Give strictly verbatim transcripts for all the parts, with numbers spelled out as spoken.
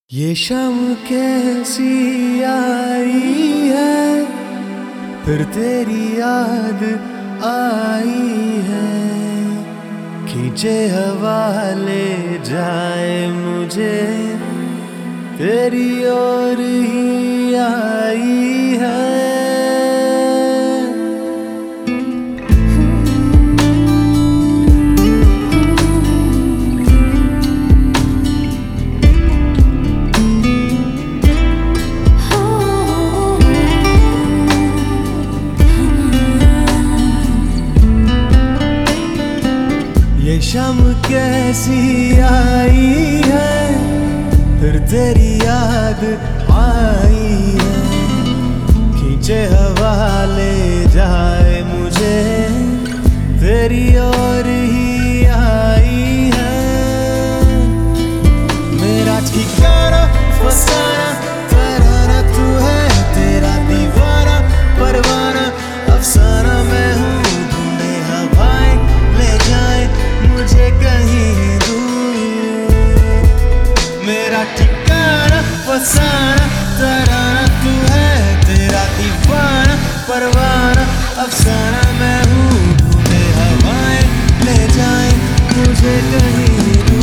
ये शाम कैसी आई है, फिर तेरी याद आई है। खींचे हवा ले जाए मुझे, तेरी ओर ही आई है। ये शाम कैसी आई है, फिर तेरी याद आई है। खींचे हवा ले जाए मुझे, तेरी ओर ही आई है। मेरा ठिकाना फसाना तराना तू है, तेरा दीवाना परवाना अफसाना मैं हूँ। ढूंढे हवाएं ले जाए मुझे कहीं दूर, मेरा ठिकाना फसाना तराना तू है, तेरा दीवाना परवाना अफसाना मैं हूँ। ढूंढे हवाएं ले जाए मुझे कहीं दूर।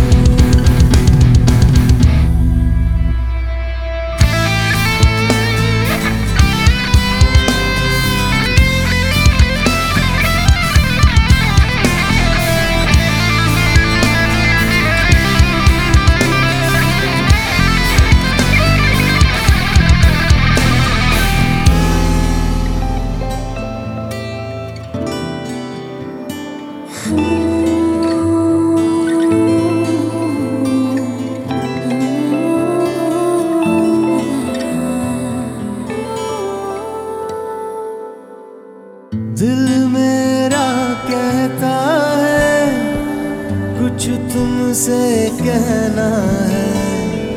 दिल मेरा कहता है कुछ तुमसे कहना है।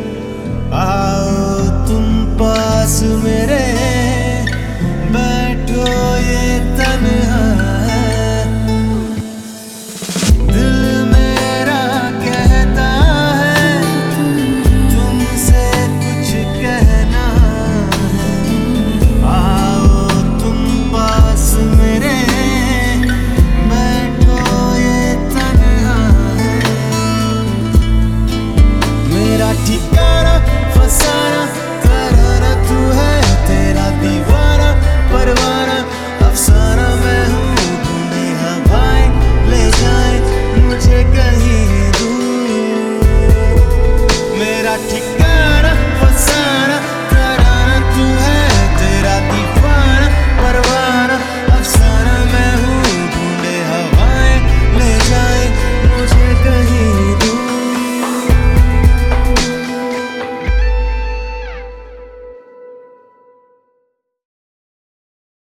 आओ तुम पास मेरे, बैठो ये तन्हा है। दिल मेरा कहता है तुमसे कुछ कहना है। आओ तुम पास मेरे, बैठो ये तन्हा है। मेरा ठिकाना फसाना तराना तू है, तेरा दीवाना परवाना अफसाना मैं हूँ। ढूंढी हवाएं ले जाए मुझे कहीं दूर, मेरा ठिकाना